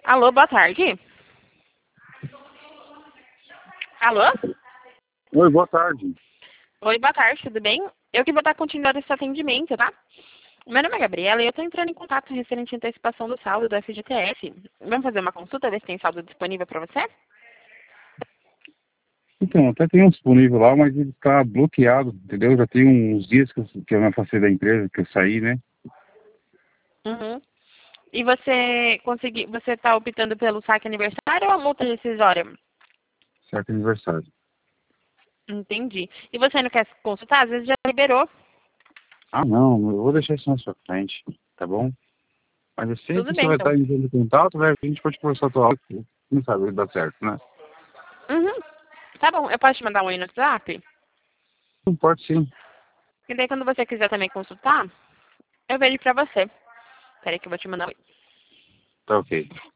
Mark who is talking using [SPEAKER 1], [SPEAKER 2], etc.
[SPEAKER 1] Alô, boa tarde. Alô?
[SPEAKER 2] Oi, boa tarde.
[SPEAKER 1] Oi, boa tarde, tudo bem? Eu que vou estar continuando esse atendimento, tá? Meu nome é Gabriela e eu estou entrando em contato referente à antecipação do saldo do FGTS. Vamos fazer uma consulta, ver se tem saldo disponível para você?
[SPEAKER 2] Então, até tem um disponível lá, mas ele está bloqueado, entendeu? Já tem uns dias que eu me afastei da empresa, que eu saí, né?
[SPEAKER 1] Uhum. E você está optando pelo saque aniversário ou a multa rescisória?
[SPEAKER 2] Certo aniversário.
[SPEAKER 1] Entendi. E você não quer consultar? Às vezes já liberou.
[SPEAKER 2] Ah, não, eu vou deixar isso na sua frente, tá bom? Mas assim
[SPEAKER 1] Tudo
[SPEAKER 2] que você
[SPEAKER 1] bem,
[SPEAKER 2] vai
[SPEAKER 1] então.
[SPEAKER 2] estar entrando em contato, né, a gente pode conversar tua hora, quem sabe vai dar certo, né?
[SPEAKER 1] Uhum. Tá bom, eu posso te mandar um oi no WhatsApp?
[SPEAKER 2] Não pode sim.
[SPEAKER 1] E daí quando você quiser também consultar, eu vejo pra você. Peraí que eu vou te mandar um oi.
[SPEAKER 2] Tá ok.